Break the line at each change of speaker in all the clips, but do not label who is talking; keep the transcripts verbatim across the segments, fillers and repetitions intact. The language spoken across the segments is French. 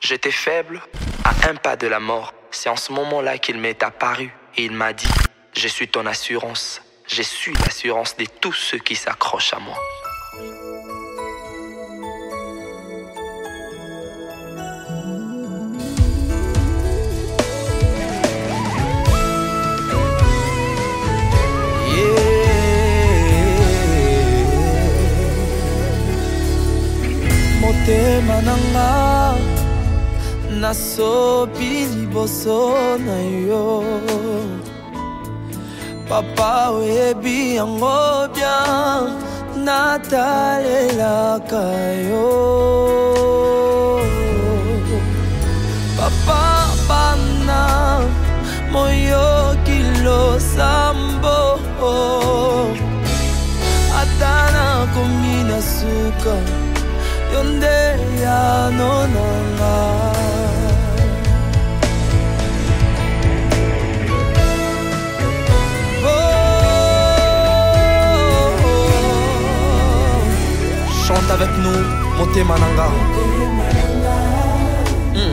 J'étais faible, à un pas de la mort. C'est en ce moment-là qu'il m'est apparu et il m'a dit: je suis ton assurance. Je suis l'assurance de tous ceux qui s'accrochent à moi.
Motema nanga nasobi liboso na yo, papa oyebi yango bien, natalelaka yo. Papa bana moyoki losambo, ata nakomi na suka yonde ya nonanga. Oh, oh, oh. Chante avec nous, Motema nanga. Mm.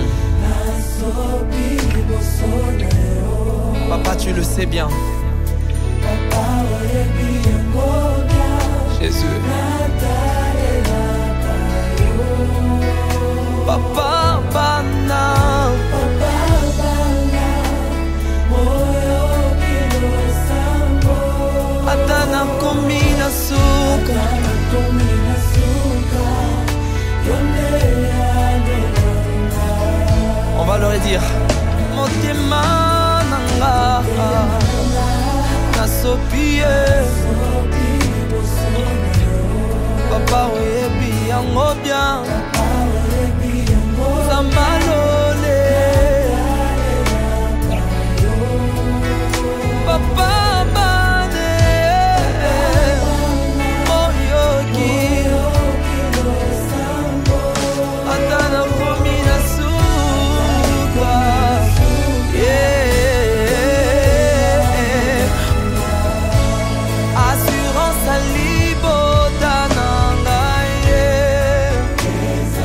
Papa, tu le sais bien. Jésus. Papa bana, papa bana, moyo kilo sambo. Atana komi na suka, komi na suka, yonde ya. On va leur dire: Motema nanga, nasopie. Papa oyebi yango bien. Zamalole, papa bane, moyoki, atana komi na suka, yeah. Assurance à libota nanga, yeah.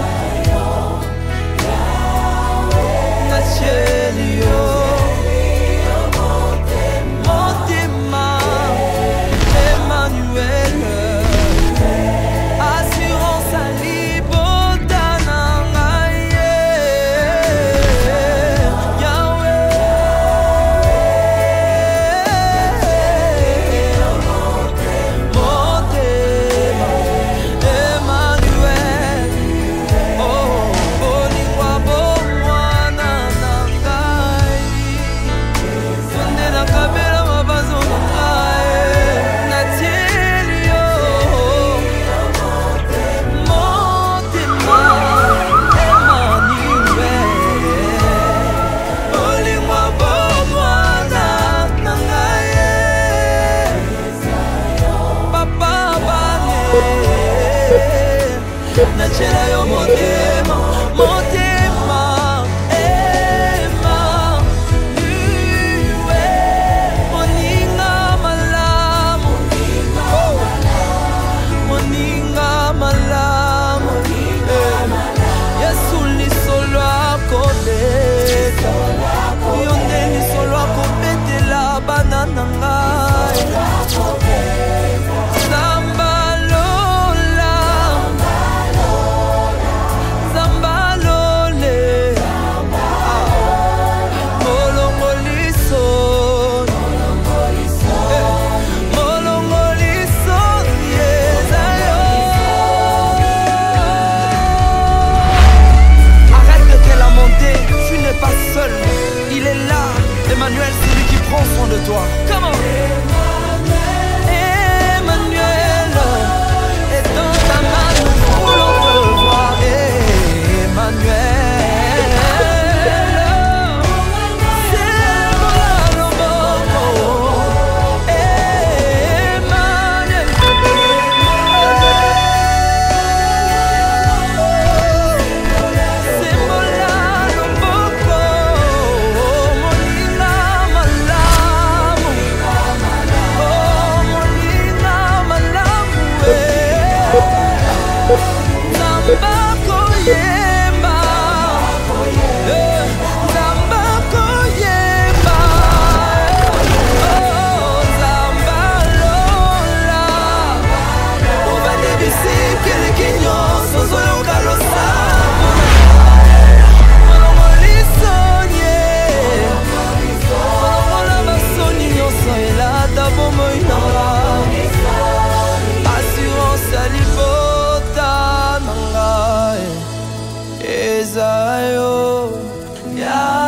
zayo ya